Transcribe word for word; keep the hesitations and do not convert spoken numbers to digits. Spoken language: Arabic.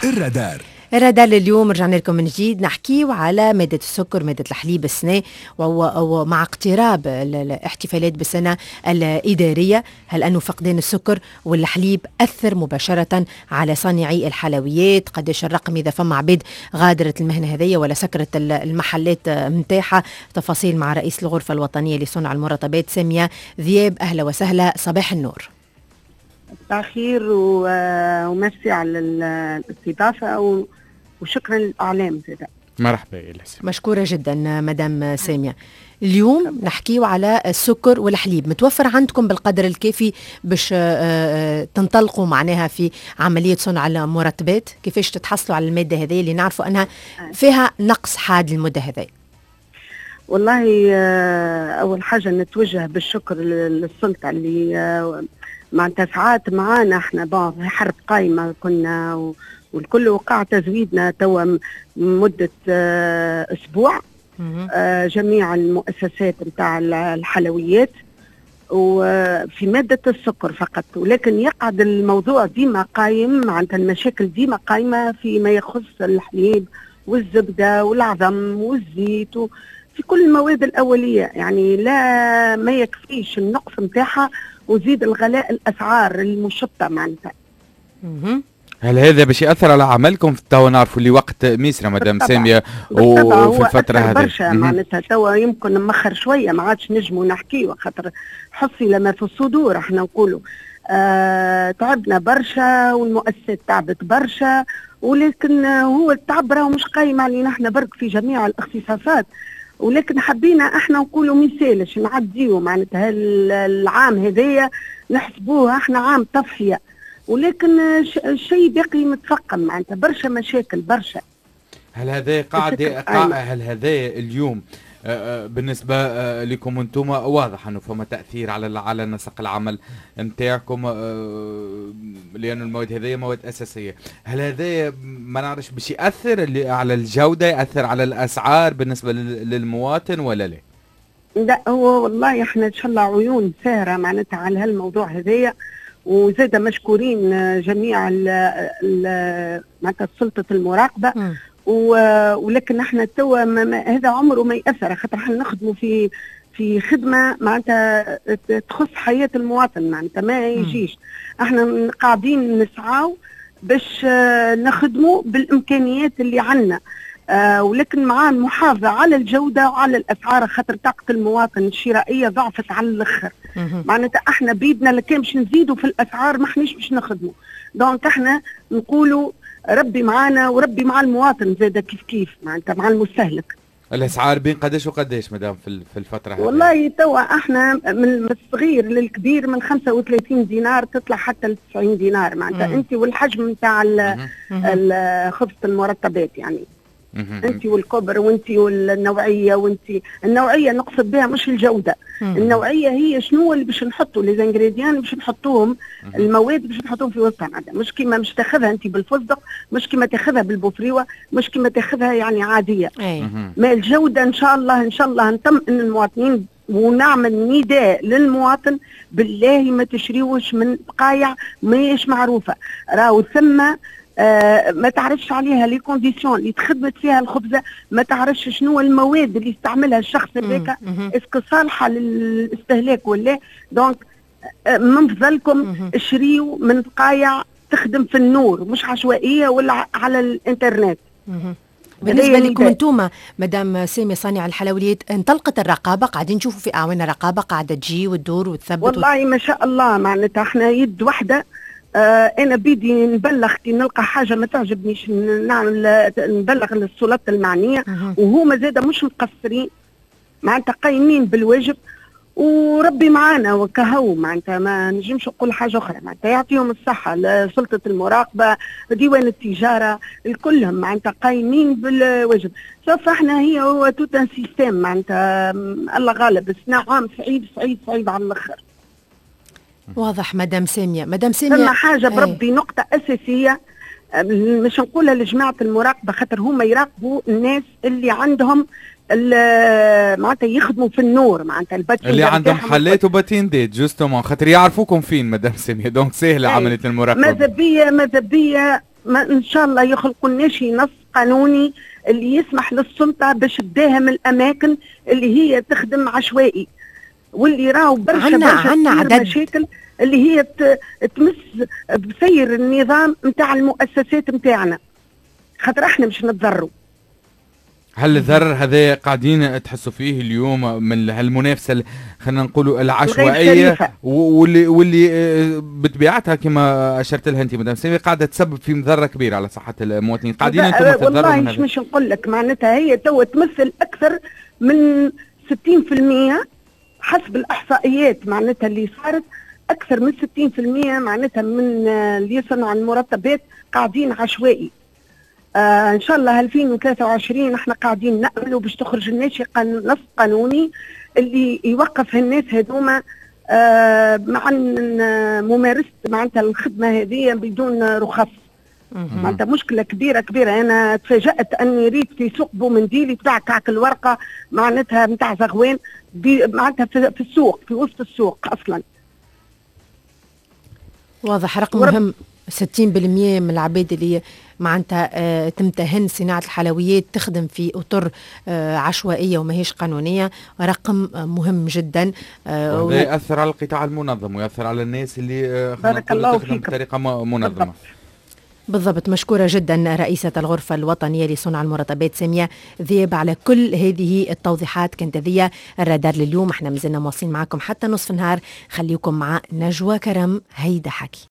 الرادار. الرادار اليوم رجعنا لكم من جديد نحكيو على مادة السكر، مادة الحليب السنة، ومع اقتراب الاحتفالات بالسنة الإدارية، هل أنه فقدان السكر والحليب أثر مباشرة على صانعي الحلويات؟ قديش الرقم إذا فما عبيد غادرت المهنة هذية ولا سكرت المحلات متاحة؟ تفاصيل مع رئيس الغرفة الوطنية لصنع المرطبات سامية ذياب. أهلا وسهلا، صباح النور. تأخير ومسي على الاستضافة وشكرا للإعلام زيادة. مرحبا إليس. مشكورة جدا مدام سامية. اليوم نحكيو على السكر والحليب، متوفر عندكم بالقدر الكافي باش تنطلقوا معناها في عملية صنع المرطبات؟ كيفاش تتحصلوا على المادة هذه اللي نعرفوا أنها فيها نقص حاد المدة هذه؟ والله أول حاجة نتوجه بالشكر للسلطة اللي معناتها ساعات معانا احنا بقى في حرب قايمة كنا، والكل وقع تزويدنا توا مدة اه اسبوع اه جميع المؤسسات نتاع الحلويات وفي مادة السكر فقط، ولكن يقعد الموضوع ديما قايم، معناتها المشاكل ديما قايمة فيما يخص الحليب والزبدة والعظم والزيت في كل المواد الأولية، يعني لا ما يكفيش النقص نتاعها وزيد الغلاء الأسعار المشطة معناتها. هل هذا باش يأثر على عملكم؟ توا نعرفوا اللي وقت ميسرة مدام سامية وفي الفترة هذه برشا معناتها توا يمكن نمخر شوية، ما عادش نجموا نحكيوا خاطر حصي لما في الصدور احنا نقولوا آه تعبنا برشا والمؤسسات تعبت برشا، ولكن هو التعب راهو مش قايم علينا احنا برك في جميع الاختصاصات، ولكن حبينا احنا نقولوا مثالش نعديو معناتها العام هذايا نحسبوه احنا عام تضحية، ولكن الشيء باقي متفقم معناتها برشا مشاكل برشا. هل هذا قاعد هل هذا اليوم بالنسبة لكم انتم واضح انه فما تأثير على على نسق العمل نتاعكم لأن المواد هذه مواد أساسية، هل هذا ما نعرفش باش يأثر على الجودة، يأثر على الأسعار بالنسبة للمواطن ولا لا؟ لا هو والله احنا ان شاء الله عيون سارة معناتها على هالموضوع هذايا، وزاد مشكورين جميع معناتها سلطة المراقبة م. ولكن احنا توا هذا عمره ما يأثر خاطر احنا نخدموا في في خدمة معناتها تخص حياة المواطن، معناتها ما يجيش احنا قاعدين نسعاو باش نخدموا بالامكانيات اللي عندنا، آه ولكن مع المحافظة على الجودة وعلى الأسعار خاطر طاقة المواطن الشرائية ضعفت على الآخر، معناتها احنا بيدنا لكن باش نزيدوا في الأسعار ما احناش باش نخدموا، دونك احنا نقولوا ربي معانا وربي مع المواطن زاد كيف كيف معناتها مع المستهلك. الأسعار بين قداش وقداش مدام في في الفترة هذه؟ والله توا احنا من الصغير للكبير من خمسة وثلاثين دينار تطلع حتى ل تسعين دينار معناتها انت والحجم نتاع خبزة المرطبات يعني. انت والكبر وانت والنوعيه وانت النوعيه نقصد بها مش الجوده، النوعيه هي شنو اللي باش نحطوا لي زانغريديان باش نحطوهم المواد باش نحطوهم في وسطها، مش كيما مش تاخذها انت بالفستق، مش كيما تاخذها بالبوفريوه، مش كيما تاخذها يعني عاديه. ما الجوده ان شاء الله ان شاء الله نطمئن المواطنين ونعمل نداء للمواطن بالله ما تشريوش من بقايع ماهيش معروفه، راهو ثم آه ما تعرفش عليها لي كونديسيون اللي تخدمت فيها الخبزه، ما تعرفش شنو المواد اللي يستعملها الشخص هذاك اسكو صالحه للاستهلاك ولا، دونك آه من فضلكم اشريوا من بقايع تخدم في النور مش عشوائيه ولا على الانترنت. بالنسبه لكم انتم مدام سامي صانع الحلويات، انطلقت الرقابه؟ قاعدين نشوفوا في اعوان الرقابه قاعده تجي وتدور وتثبت؟ والله ما شاء الله معناتها احنا يد واحده. آه انا بدي نبلغ كي نلقى حاجه ما تعجبنيش نعمل نبلغ للسلطات المعنيه، وهما زاده مش مقصرين معناتها قايمين بالواجب وربي معانا وكهو، معناتها ما نجمش نقول حاجه اخرى، معناتها يعطيهم الصحه لسلطه المراقبه ديوان التجاره الكلهم معناتها قايمين بالواجب. شوف احنا هي هو توت ان سيستم معناتها الله غالب، السنه عام سعيد سعيد سعيد على الاخر. واضح مدام سامية. مدام سامية ثم حاجة بربي ايه. نقطة أساسية مش نقولها لجماعة المراقبة خاطر هم يراقبوا الناس اللي عندهم معناتها يخدموا في النور معناتها الباتين اللي عندهم حلات وباتين ديت جوستومون خاطر يعرفوكم فين مدام سامية، دونك سهلة عملية المراقبة. ماذا بيا ماذا بيا ما ان شاء الله يخلقوا لنا شي نص قانوني اللي يسمح للسلطه باش تداهم الاماكن اللي هي تخدم عشوائي، واللي راهو برشا عنا برشا عنا عدد مشاكل اللي هي تمس بسير النظام نتاع المؤسسات نتاعنا، خاطر احنا مش نتضروا. هل الضرر هذا قاعدين تحسوا فيه اليوم من هالمنافسه خلينا نقولوا العشوائيه واللي واللي بطبيعتها كما اشرت لها انت مدام سامي قاعده تسبب في مضره كبيره على صحه المواطنين، قاعدين انتم في الضرر؟ والله مش مش نقول لك معناتها هي تو تمثل اكثر من ستين بالمئة حسب الاحصائيات معناتها اللي صارت، اكثر من ستين بالمئة معناتها من اللي يصنعوا المرتبات قاعدين عشوائي. آه ان شاء الله ألفين وثلاثة وعشرين احنا قاعدين نأملوا باش تخرج لنا شي نص قانوني اللي يوقف الناس هذوما آه مع ممارسه معناتها الخدمه هذه بدون رخص. معناتها مشكله كبيره كبيره. انا تفاجأت اني ريت في سوق بومنديلي بتاع كعك الورقه معناتها نتاع زغوان معناتها في السوق في وسط السوق اصلا. واضح رقم مهم. ستين بالمئة من العباد اللي معناتها آه تمتهن صناعة الحلويات تخدم في أطر آه عشوائية وماهيش قانونية، رقم آه مهم جدا. آه وهذا يأثر على القطاع المنظم ويأثر على الناس اللي آه بارك الله تخدم فيك بطريقة منظمة. بالضبط. بالضبط. مشكورة جدا رئيسة الغرفة الوطنية لصنع المرتبات سامية ذياب على كل هذه التوضيحات. كانت هذه الرادار لليوم، احنا مازلنا مواصلين معكم حتى نصف النهار. خليكم مع نجوى كرم، هيدا حكي.